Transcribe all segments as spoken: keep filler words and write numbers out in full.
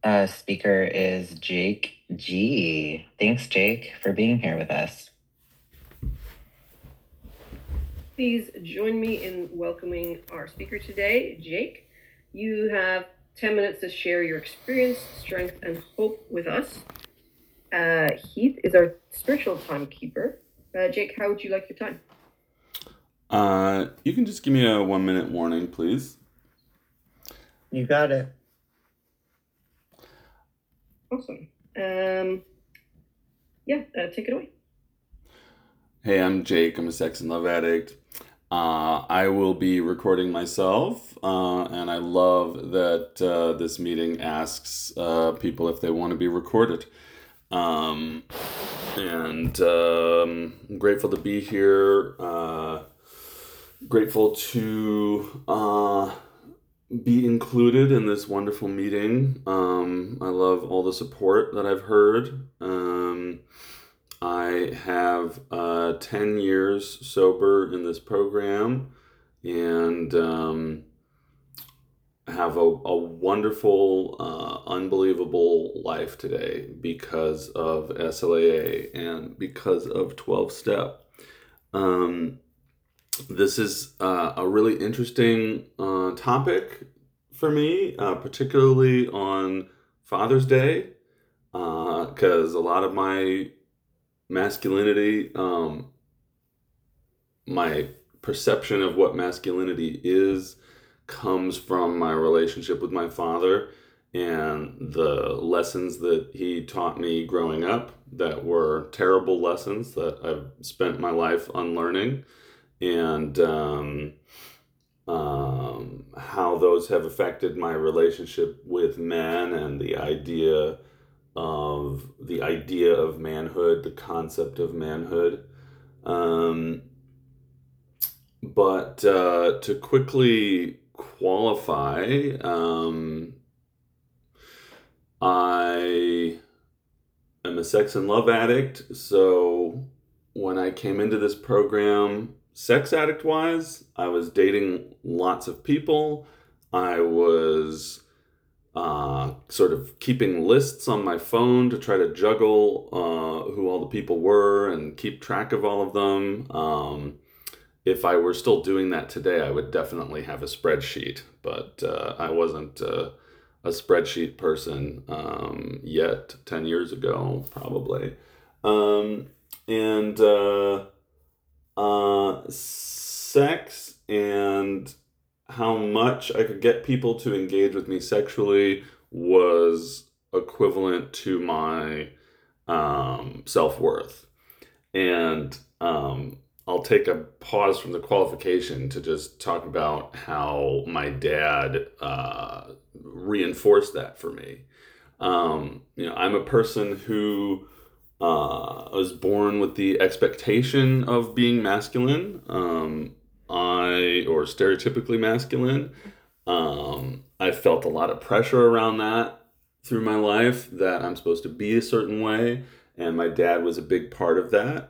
uh, speaker is Jake G. Thanks, Jake, for being here with us. Please join me in welcoming our speaker today, Jake. You have ten minutes to share your experience, strength, and hope with us. Uh, Heath is our spiritual timekeeper. Uh, Jake, how would you like your time? Uh, you can just give me a one minute warning, please. You got it. Awesome. Um, yeah, uh, take it away. Hey, I'm Jake. I'm a sex and love addict. Uh, I will be recording myself, uh, and I love that uh, this meeting asks uh, people if they want to be recorded. Um, and um, I'm grateful to be here. Uh, grateful to uh, be included in this wonderful meeting. Um, I love all the support that I've heard. Um, I have uh, ten years sober in this program and um, have a, a wonderful, uh, unbelievable life today because of S L A A and because of twelve step. Um, this is uh, a really interesting uh, topic for me, uh, particularly on Father's Day, because uh, a lot of my masculinity, um, my perception of what masculinity is, comes from my relationship with my father and the lessons that he taught me growing up that were terrible lessons that I've spent my life unlearning, and um, um, how those have affected my relationship with men and the idea of the idea of manhood, the concept of manhood. Um, but uh, to quickly qualify, um, I am a sex and love addict. So when I came into this program, sex addict wise, I was dating lots of people. I was uh, sort of keeping lists on my phone to try to juggle uh, who all the people were and keep track of all of them. Um, if I were still doing that today, I would definitely have a spreadsheet, but uh, I wasn't uh, a spreadsheet person um, yet ten years ago, probably. Um, and uh, uh, sex and how much I could get people to engage with me sexually was equivalent to my um, self worth. And um, I'll take a pause from the qualification to just talk about how my dad uh, reinforced that for me. Um, you know, I'm a person who uh, was born with the expectation of being masculine. Um, I or stereotypically masculine. Um, I felt a lot of pressure around that through my life that I'm supposed to be a certain way, and my dad was a big part of that.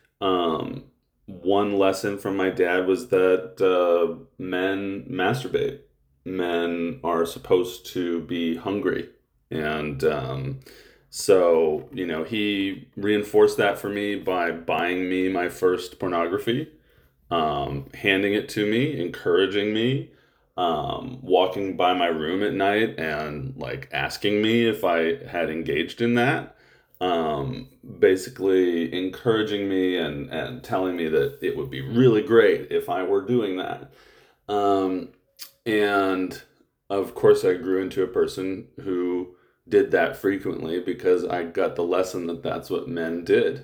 Um, One lesson from my dad was that uh, men masturbate. Men are supposed to be hungry. And um, so, you know, he reinforced that for me by buying me my first pornography, um, handing it to me, encouraging me, um, walking by my room at night and like asking me if I had engaged in that, um, basically encouraging me and, and telling me that it would be really great if I were doing that. Um, and of course, I grew into a person who did that frequently because I got the lesson that that's what men did.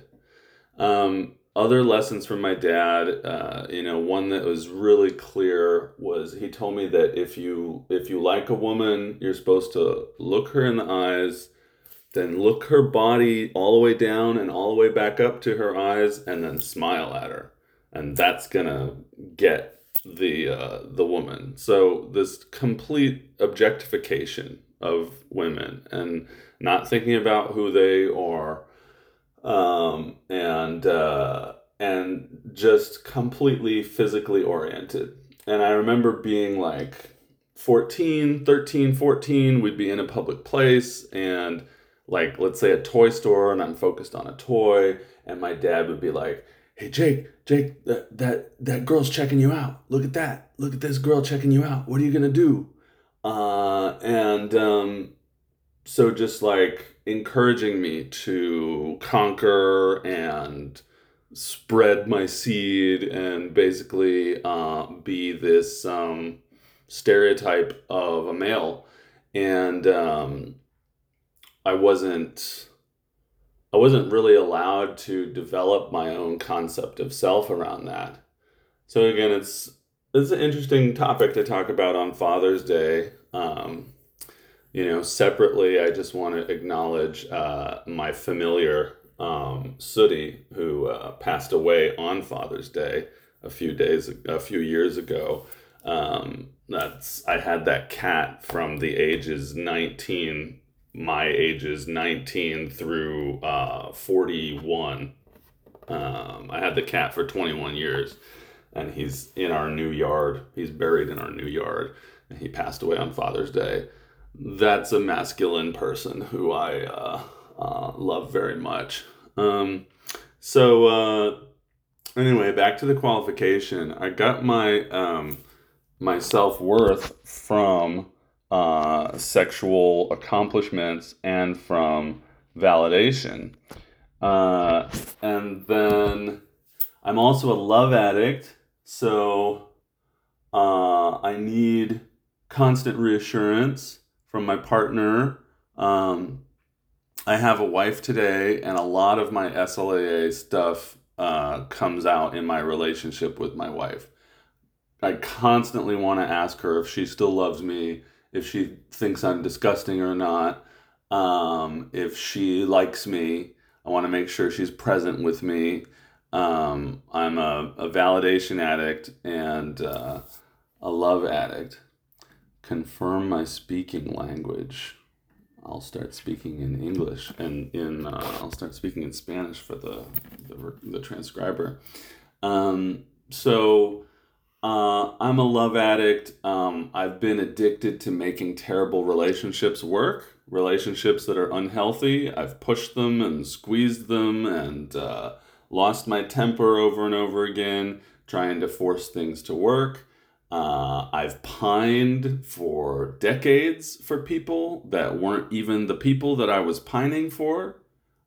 Um, other lessons from my dad, uh, you know, one that was really clear was he told me that if you if you like a woman, you're supposed to look her in the eyes, then look her body all the way down and all the way back up to her eyes, and then smile at her, and that's gonna get the uh, the woman. So this complete objectification of women and not thinking about who they are, um, and uh, and just completely physically oriented. And I remember being like fourteen, thirteen, fourteen, we'd be in a public place and like, let's say a toy store and I'm focused on a toy and my dad would be like, hey, Jake, Jake, that, that, that girl's checking you out. Look at that. Look at this girl checking you out. What are you going to do? Uh, and um, so just like encouraging me to conquer and spread my seed and basically uh, be this um, stereotype of a male. And um, I wasn't I wasn't really allowed to develop my own concept of self around that. So again, it's it's an interesting topic to talk about on Father's Day. Um, you know, separately, I just want to acknowledge uh, my familiar um, Sooty, who uh, passed away on Father's Day a few days, a few years ago. Um, that's I had that cat from the ages nineteen, my ages nineteen through uh, forty-one. Um, I had the cat for twenty-one years, and he's in our new yard. He's buried in our new yard, and he passed away on Father's Day. That's a masculine person who I uh, uh, love very much. Um, so uh, anyway, back to the qualification. I got my um, my self-worth from uh, sexual accomplishments and from validation. Uh, and then I'm also a love addict, so uh, I need constant reassurance from my partner. Um, I have a wife today, and a lot of my S L A A stuff uh, comes out in my relationship with my wife. I constantly want to ask her if she still loves me, if she thinks I'm disgusting or not, um, if she likes me. I want to make sure she's present with me. Um, I'm a, a validation addict and uh, a love addict. Confirm my speaking language. I'll start speaking in English and in uh, I'll start speaking in Spanish for the the, the transcriber. Um, so uh, I'm a love addict. Um, I've been addicted to making terrible relationships work. Relationships that are unhealthy. I've pushed them and squeezed them and uh, lost my temper over and over again, trying to force things to work. Uh, I've pined for decades for people that weren't even the people that I was pining for.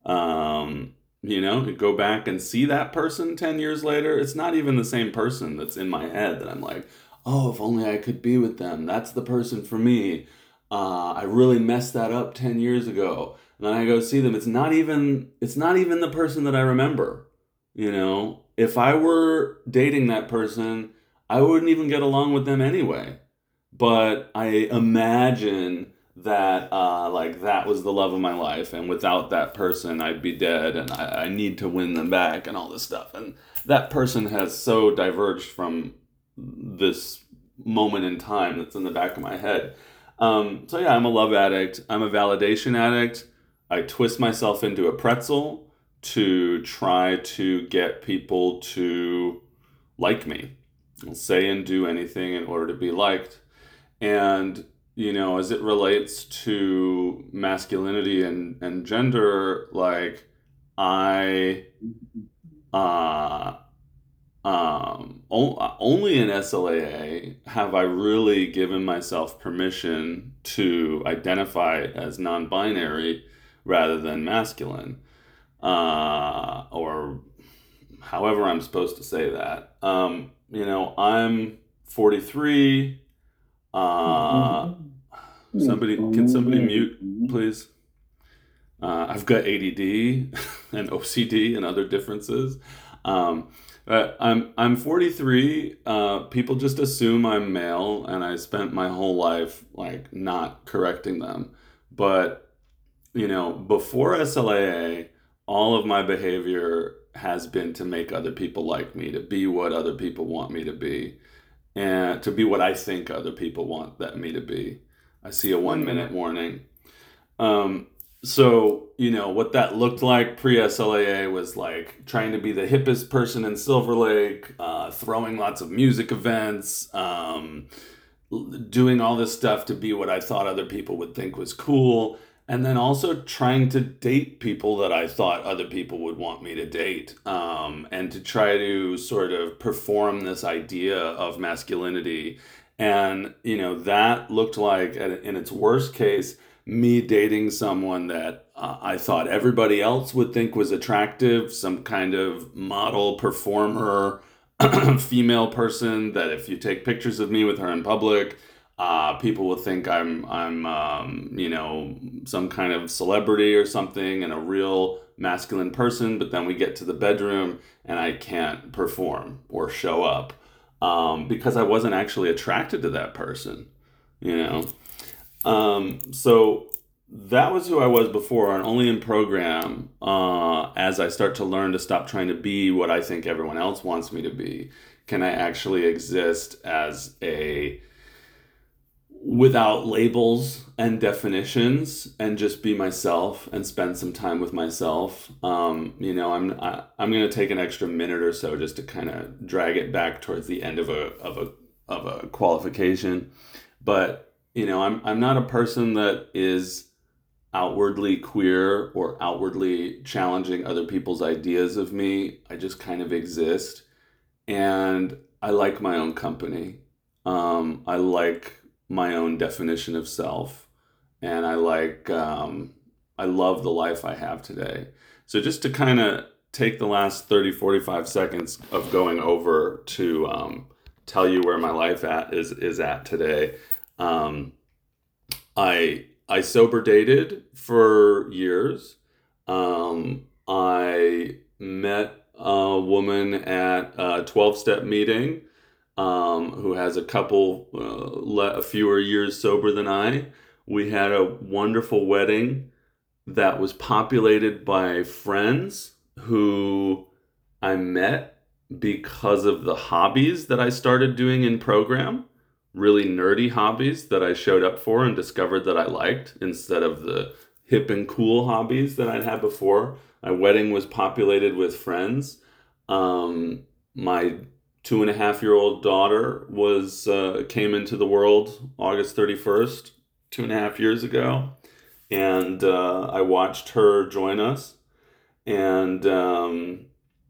Um, you know, you go back and see that person ten years later. It's not even the same person that's in my head that I'm like, oh, if only I could be with them. That's the person for me. Uh, I really messed that up ten years ago. And then I go see them. It's not even, it's not even the person that I remember. You know, if I were dating that person, I wouldn't even get along with them anyway. But I imagine that uh, like that was the love of my life. And without that person, I'd be dead. And I, I need to win them back and all this stuff. And that person has so diverged from this moment in time that's in the back of my head. Um, so yeah, I'm a love addict. I'm a validation addict. I twist myself into a pretzel to try to get people to like me. I'll say and do anything in order to be liked. And, you know, as it relates to masculinity and, and gender, like I, uh, um, o- only in S L A A have I really given myself permission to identify as non-binary rather than masculine, uh, or however I'm supposed to say that. Um, you know, I'm forty-three. Uh, somebody, can somebody mute, please? Uh, I've got A D D and O C D and other differences. Um, but I'm I'm forty-three. Uh, people just assume I'm male, and I spent my whole life like not correcting them. But you know, before S L A A, all of my behavior has been to make other people like me, to be what other people want me to be, and to be what I think other people want that me to be. I see a one minute warning. Um, so, you know, what that looked like pre-S L A A was like trying to be the hippest person in Silver Lake, uh, throwing lots of music events, um, doing all this stuff to be what I thought other people would think was cool. And then also trying to date people that I thought other people would want me to date, um, and to try to sort of perform this idea of masculinity. And, you know, that looked like, in its worst case, me dating someone that uh, I thought everybody else would think was attractive, some kind of model performer, female person that if you take pictures of me with her in public, uh, people will think I'm, I'm, um, you know, some kind of celebrity or something and a real masculine person. But then we get to the bedroom and I can't perform or show up, um, because I wasn't actually attracted to that person, you know? Um, so that was who I was before, and only in program, uh, as I start to learn to stop trying to be what I think everyone else wants me to be, can I actually exist as a, without labels and definitions, and just be myself and spend some time with myself. Um, you know, I'm I, I'm going to take an extra minute or so just to kind of drag it back towards the end of a of a of a qualification, but you know, I'm I'm not a person that is outwardly queer or outwardly challenging other people's ideas of me. I just kind of exist, and I like my own company. Um, I like my own definition of self, and I like um, I love the life I have today. So just to kind of take the last thirty, forty-five seconds of going over to um, tell you where my life at is is at today. Um, I I sober dated for years. Um, I met a woman at a twelve-step meeting, um, who has a couple, uh, le- fewer years sober than I. We had a wonderful wedding that was populated by friends who I met because of the hobbies that I started doing in program. Really nerdy hobbies that I showed up for and discovered that I liked, instead of the hip and cool hobbies that I'd had before. My wedding was populated with friends. Um, my two and a half year old daughter was uh, came into the world August thirty-first, two and a half years ago. And uh, I watched her join us. And um,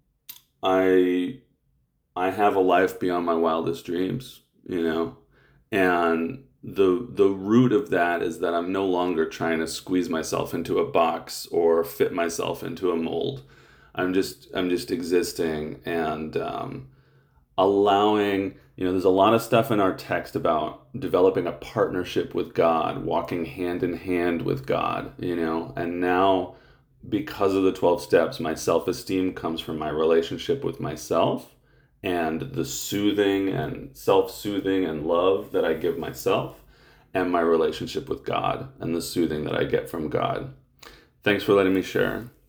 I, I have a life beyond my wildest dreams, you know? And the the root of that is that I'm no longer trying to squeeze myself into a box or fit myself into a mold. I'm just I'm just existing and um, allowing, you know, there's a lot of stuff in our text about developing a partnership with God, walking hand in hand with God, you know, and now because of the twelve steps, my self-esteem comes from my relationship with myself and the soothing and self-soothing and love that I give myself, and my relationship with God and the soothing that I get from God. Thanks for letting me share.